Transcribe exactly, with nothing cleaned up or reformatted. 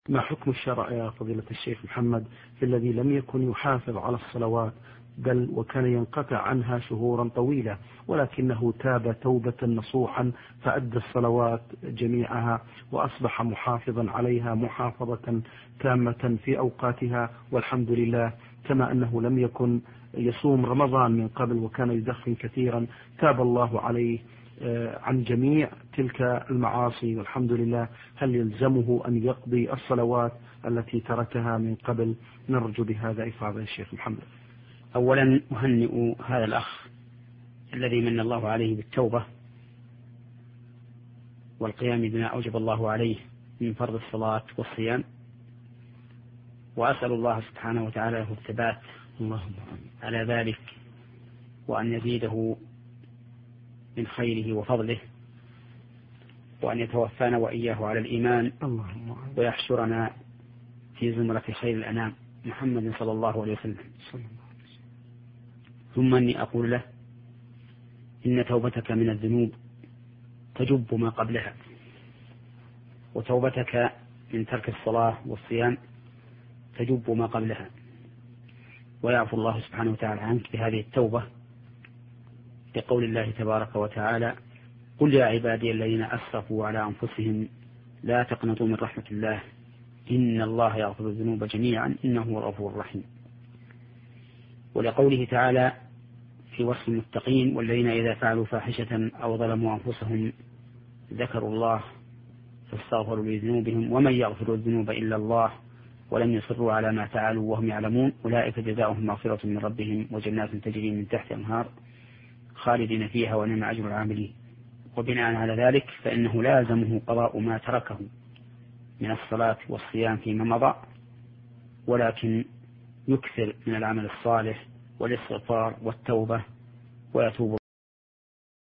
ما حكم الشرع يا فضيلة الشيخ محمد في الذي لم يكن يحافظ على الصلوات بل وكان ينقطع عنها شهورا طويلة، ولكنه تاب توبة نصوحا فأدى الصلوات جميعها وأصبح محافظا عليها محافظة تامة في أوقاتها والحمد لله، كما أنه لم يكن يصوم رمضان من قبل وكان يدخن كثيرا، تاب الله عليه عن جميع تلك المعاصي والحمد لله. هل يلزمه أن يقضي الصلوات التي تركها من قبل؟ نرجو بهذا إفاضة الشيخ محمد. أولا أهنئ هذا الأخ الذي من الله عليه بالتوبة والقيام بما أوجب الله عليه من فرض الصلاة والصيام، وأسأل الله سبحانه وتعالى له الثبات اللهم على ذلك، وأن يزيده من خيره وفضله، وأن يتوفانا وإياه على الإيمان، اللهم ويحشرنا في زمرة خير الأنام محمد صلى الله عليه وسلم. ثم أني أقول له إن توبتك من الذنوب تجب ما قبلها، وتوبتك من ترك الصلاة والصيام تجب ما قبلها، ويعفو الله سبحانه وتعالى عنك بهذه التوبة، لقول الله تبارك وتعالى: قل يا عبادي الذين أسرفوا على أنفسهم لا تقنطوا من رحمة الله إن الله يغفر الذنوب جميعا إنه هو الغفور الرحيم. ولقوله تعالى في وصف المتقين: والذين إذا فعلوا فاحشة أو ظلموا أنفسهم ذكروا الله فاستغفروا لذنوبهم ومن يغفر الذنوب إلا الله ولم يصروا على ما فعلوا وهم يعلمون أولئك جزاؤهم مغفرة من ربهم وجنات تجري من تحت الأنهار خالدين فيها ونعم أجر العاملين. وبناء على ذلك فإنه لازمه قضاء ما تركه من الصلاة والصيام فيما مضى، ولكن يكثر من العمل الصالح والاستغفار والتوبة ويتوب